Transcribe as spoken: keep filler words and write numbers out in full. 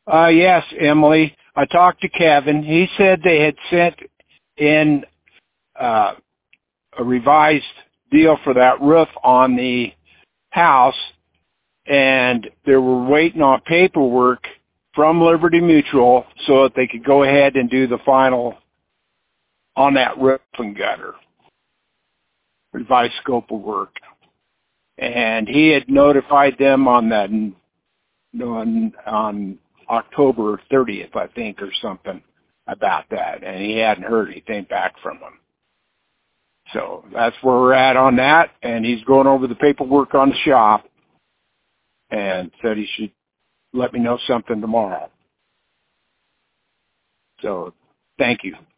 Uh, yes, Emily. I talked to Kevin. He said they had sent in uh, a revised deal for that roof on the house, and they were waiting on paperwork from Liberty Mutual so that they could go ahead and do the final on that roof and gutter, revised scope of work. And he had notified them on that on, on October thirtieth, I think, or something about that, and he hadn't heard anything back from them. So that's where we're at on that, and he's going over the paperwork on the shop and said he should let me know something tomorrow. So thank you.